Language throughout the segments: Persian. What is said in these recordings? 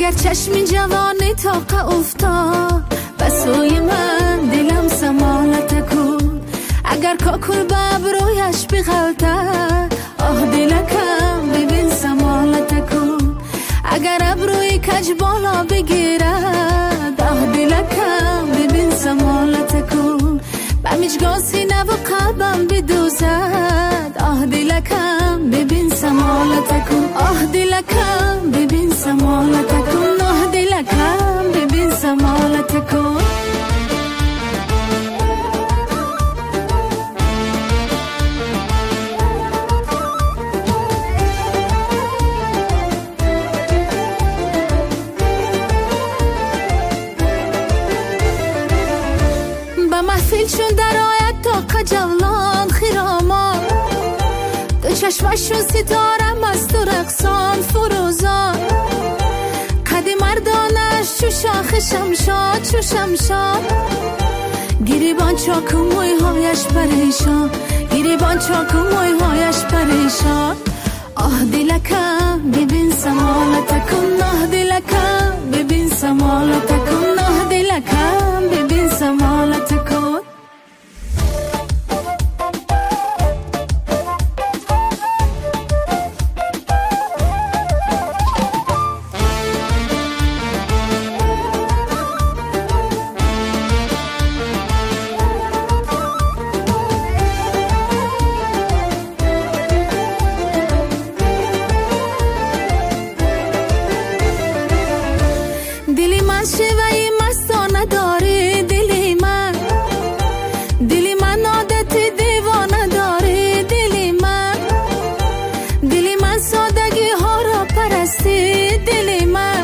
اگر چشمی جوانی طاقه افتاد به سوی من دلم سمالت کن اگر کاکل ببرویش بغلطه آه دلکم ببین سمالت کن اگر ابروی کج بالا بگیرد آه دلکم ببین سمالت کن به مجگاه سینه و قلبم بدوزد آه دلکم ببین سمالت کن آه دلکم ببین سمالت کن آه دلکم ببین سمالت کن به محفل چون در آید تا جولان خیرامان دو چشمشون ستاره مست و رقصان فروزان قد مردانش چو شاخ شمشاد چو شمشاد گریبان چاک و موی هایش پریشان گریبان چاک و موی هایش پریشان آه دلکم ببین سمالت کن آه دلکم ببین سمالت کن آه دلکم ببین سمالت کن دلی من شیوهی مستانه داری دلی من عادت دیوانه داری دلی من سادگی ها را پرستی دلی من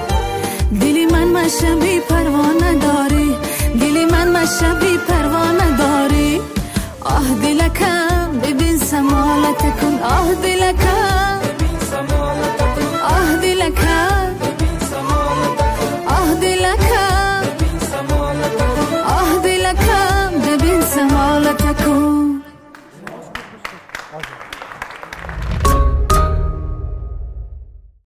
مشبی پروانه داری دلی من مشبی پروانه داری آه دلکم ببین سمالت کن آه دلکم آه دلکم آه دلکم ببین سمالت کن